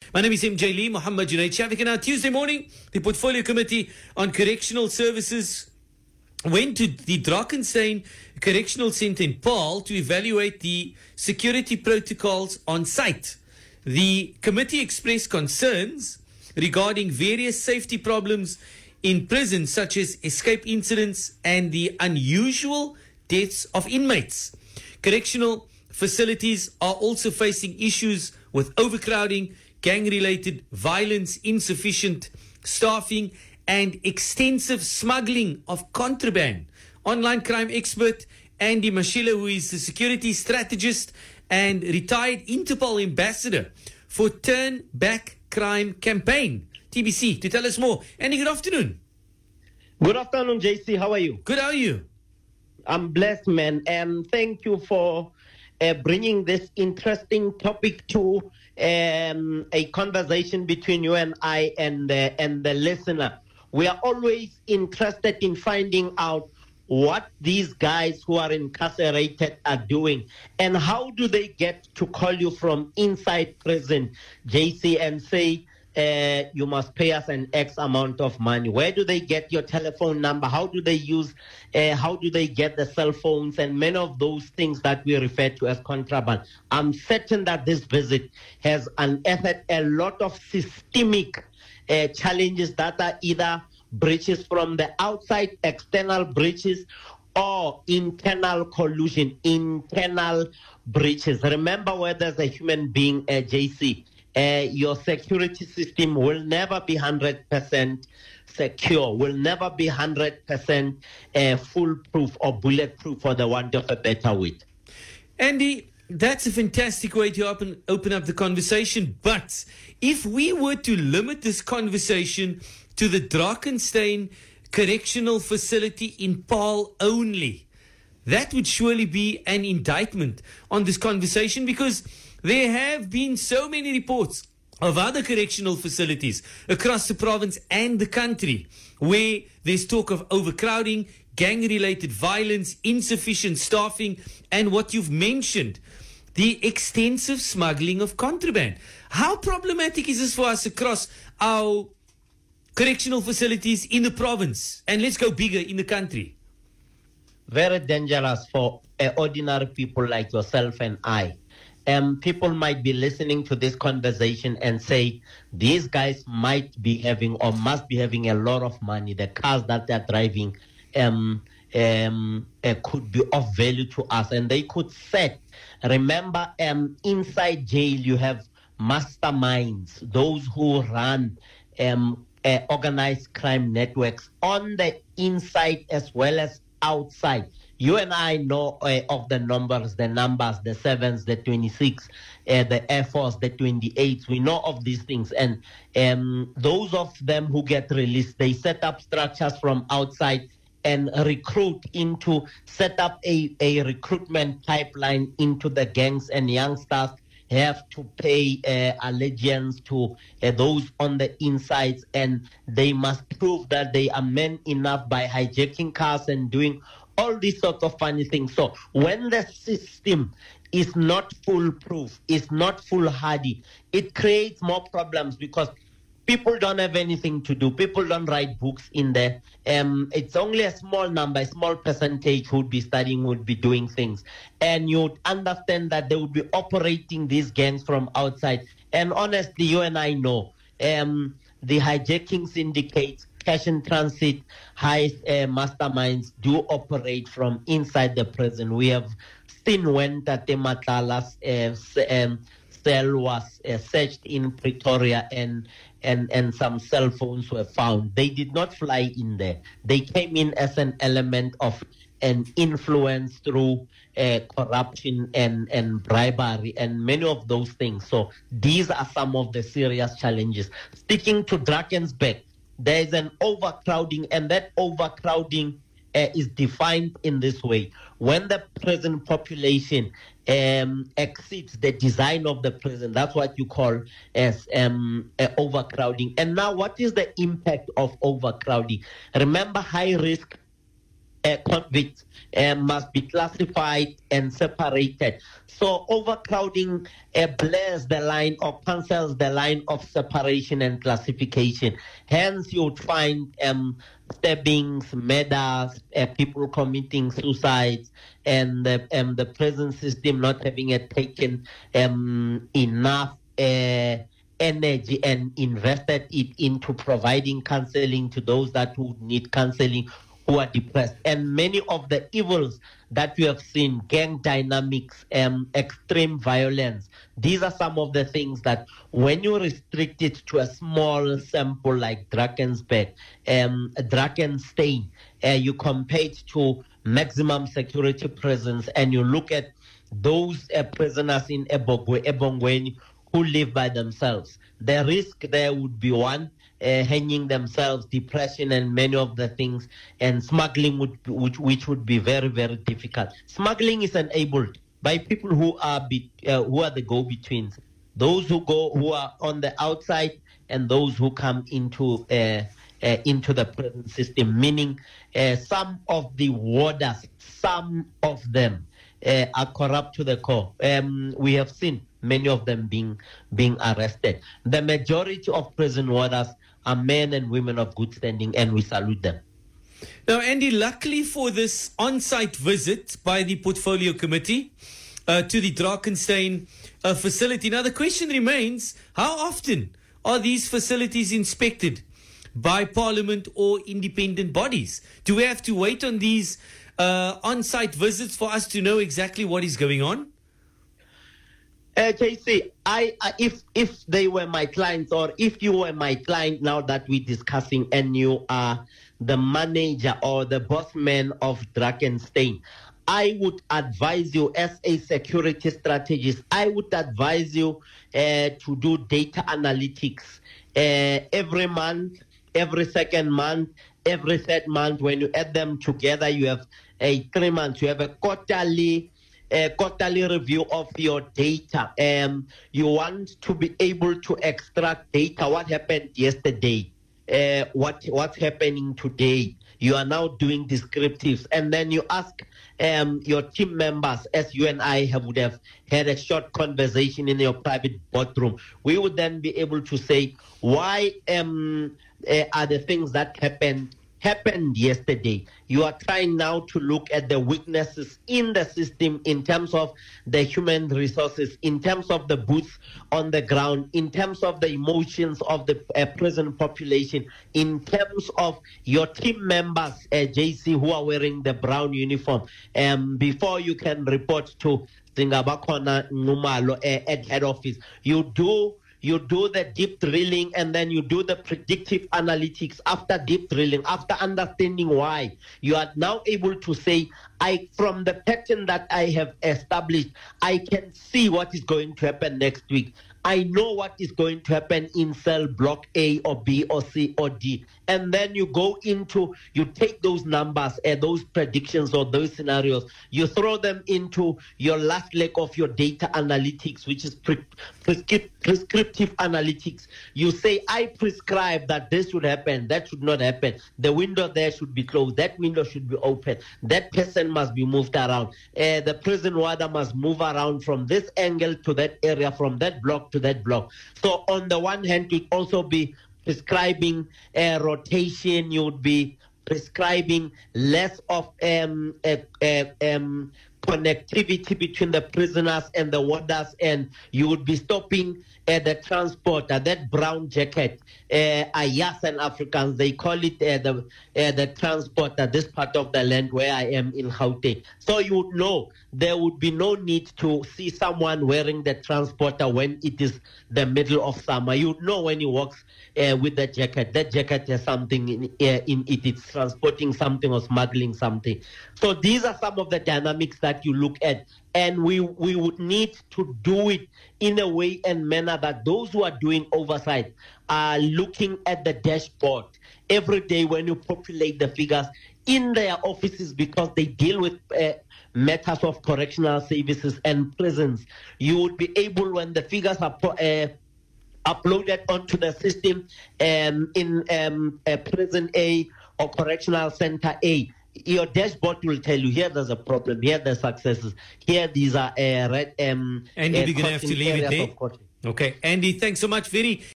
My name is MJ Lee, Muhammad Junaid Shafiq, and our Tuesday morning, the Portfolio Committee on Correctional Services went to the Drakenstein Correctional Centre in Paarl to evaluate the security protocols on site. The committee expressed concerns regarding various safety problems in prisons, such as escape incidents and the unusual deaths of inmates. Correctional facilities are also facing issues with overcrowding, gang-related violence, insufficient staffing, and extensive smuggling of contraband. Online crime expert Andy Mashila, who is the security strategist and retired Interpol ambassador for Turn Back Crime Campaign, TBC, to tell us more. Andy, good afternoon. Good afternoon, JC. How are you? Good, how are you? I'm blessed, man. And thank you for bringing this interesting topic to a conversation between you and I and the listener. We are always interested in finding out what these guys who are incarcerated are doing and how do they get to call you from inside prison, JC, and say, you must pay us an X amount of money. Where do they get your telephone number? How do they get the cell phones and many of those things that we refer to as contraband? I'm certain that this visit has unearthed a lot of systemic challenges that are either breaches from the outside, external breaches, or internal collusion, internal breaches. Remember, where there's a human being, JC, your security system will never be 100% secure, will never be 100% foolproof or bulletproof, for the want of a better word. Andy, that's a fantastic way to open up the conversation. But if we were to limit this conversation to the Drakenstein Correctional Facility in Paarl only, that would surely be an indictment on this conversation, because there have been so many reports of other correctional facilities across the province and the country where there's talk of overcrowding, gang-related violence, insufficient staffing, and what you've mentioned, the extensive smuggling of contraband. How problematic is this for us across our correctional facilities in the province? And let's go bigger, in the country. Very dangerous for ordinary people like yourself and I. People might be listening to this conversation and say, these guys might be having or must be having a lot of money. The cars that they're driving could be of value to us, and they could set. Remember, inside jail you have masterminds, those who run organized crime networks on the inside as well as outside. You and I know of the numbers, the 7s, the 26, the Air Force, the 28s. We know of these things. And those of them who get released, they set up structures from outside and set up a recruitment pipeline into the gangs, and youngsters have to pay allegiance to those on the insides, and they must prove that they are men enough by hijacking cars and doing all these sorts of funny things. So when the system is not foolproof, is not foolhardy, it creates more problems because people don't have anything to do. People don't write books in there. It's only a small number, a small percentage who would be studying, would be doing things. And you'd understand that they would be operating these gangs from outside. And honestly, you and I know the hijacking syndicates, cash in transit, high masterminds do operate from inside the prison. We have seen when Tate Matala's cell was searched in Pretoria and some cell phones were found. They did not fly in there. They came in as an element of an influence through corruption and bribery and many of those things. So these are some of the serious challenges. Sticking to Drakensberg, there is an overcrowding, and that overcrowding is defined in this way. When the prison population exceeds the design of the prison, that's what you call as overcrowding. And now, what is the impact of overcrowding? Remember, high risk convicts must be classified and separated. So overcrowding blurs the line or cancels the line of separation and classification. Hence, you would find stabbings, murders, people committing suicides, and the prison system not having taken enough energy and invested it into providing counseling to those that would need counseling, who are depressed. And many of the evils that we have seen, gang dynamics, extreme violence, these are some of the things that when you restrict it to a small sample like Drakensberg, Drakenstein, you compare it to maximum security prisons, and you look at those prisoners in Ebongweni who live by themselves. The risk there would be one, hanging themselves, depression, and many of the things, and smuggling, which would be very, very difficult. Smuggling is enabled by people who are the go-betweens, those who are on the outside, and those who come into the prison system. Meaning, some of the warders, some of them are corrupt to the core. We have seen many of them being arrested. The majority of prison warders are men and women of good standing, and we salute them. Now, Andy, luckily for this on-site visit by the Portfolio Committee to the Drakenstein facility, now the question remains, how often are these facilities inspected by Parliament or independent bodies? Do we have to wait on these on-site visits for us to know exactly what is going on? JC, if they were my clients, or if you were my client now that we're discussing, and you are the manager or the boss man of Drakenstein, I would advise you, as a security strategist, I would advise you to do data analytics every month, every second month, every third month. When you add them together, you have a 3 months. You have a quarterly review of your data. You want to be able to extract data. What happened yesterday? What's happening today? You are now doing descriptives, and then you ask your team members, as you and I would have had a short conversation in your private boardroom. We would then be able to say, why are the things that happened yesterday? You are trying now to look at the weaknesses in the system in terms of the human resources, in terms of the boots on the ground, in terms of the emotions of the prison population, in terms of your team members, JC, who are wearing the brown uniform. Before you can report to Singabakona Numalo at head office, you do the deep drilling, and then you do the predictive analytics. After deep drilling, after understanding why, you are now able to say, from the pattern that I have established, I can see what is going to happen next week. I know what is going to happen in cell block A or B or C or D. And then you take those numbers, those predictions or those scenarios, you throw them into your last leg of your data analytics, which is prescriptive analytics. You say, I prescribe that this should happen, that should not happen. The window there should be closed, that window should be open, that person must be moved around. The prison warder must move around from this angle to that area, from that block to that block. So on the one hand, you'd also be prescribing rotation. You would be prescribing less of connectivity between the prisoners and the warders, and you would be stopping the transporter, that brown jacket, Ayas and Africans, they call it the transporter, this part of the land where I am in Gauteng. So you would know there would be no need to see someone wearing the transporter when it is the middle of summer. You would know when he walks with the jacket. That jacket has something in it. It's transporting something or smuggling something. So these are some of the dynamics that you look at. And we would need to do it in a way and manner that those who are doing oversight are looking at the dashboard every day when you populate the figures in their offices, because they deal with matters of correctional services and prisons. You would be able, when the figures are uploaded onto the system in prison A or correctional center A, your dashboard will tell you here there's a problem, here there's successes, here these are red Andy, we're going to have to leave it there. Okay, Andy, thanks so much. Very